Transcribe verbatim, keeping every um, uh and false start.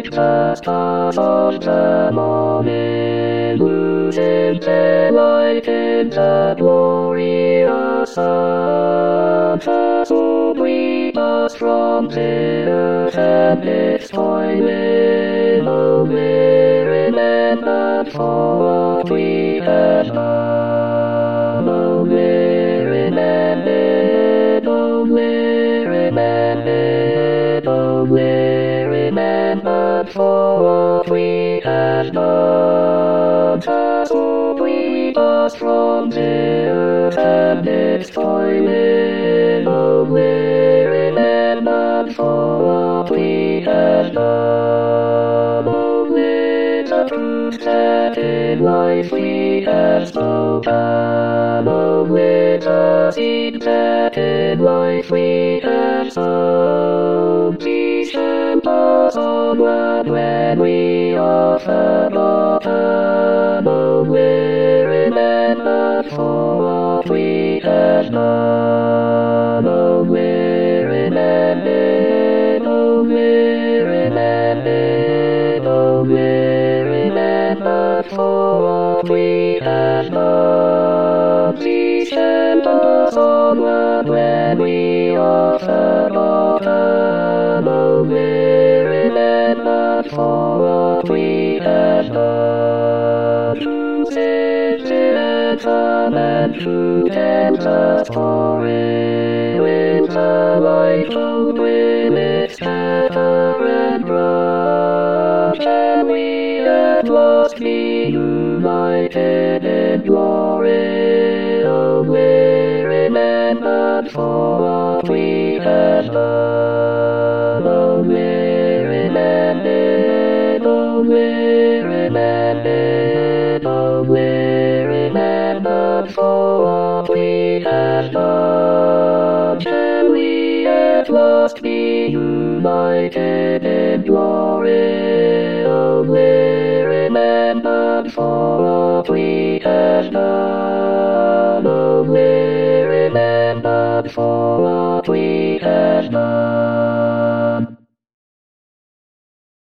it just pass on the morning, losing daylight in the glorious sun. So we must from the earth and its toiling, only remember for what we had done. Only remember, only remember, only remember for what we had done. So we must from the earth and its toiling, only remember for what we had done. Only the truth that in life we have spoken, only the seed that in life we have sown. Please help us onward when we are forgotten, only remember for what we had done. Only remember, only remember, only remember for what we had done. Please help us onward when we are forgotten, only remember for what we had done. To save and to tempt us for it, with the light of will scatter and run. Can we at last be united in glory, only remember for what we had done. Only remember, only remember, only remember for what we had done. Can we at last be united in glory, only remember for what we had done. Only remember for what we had done.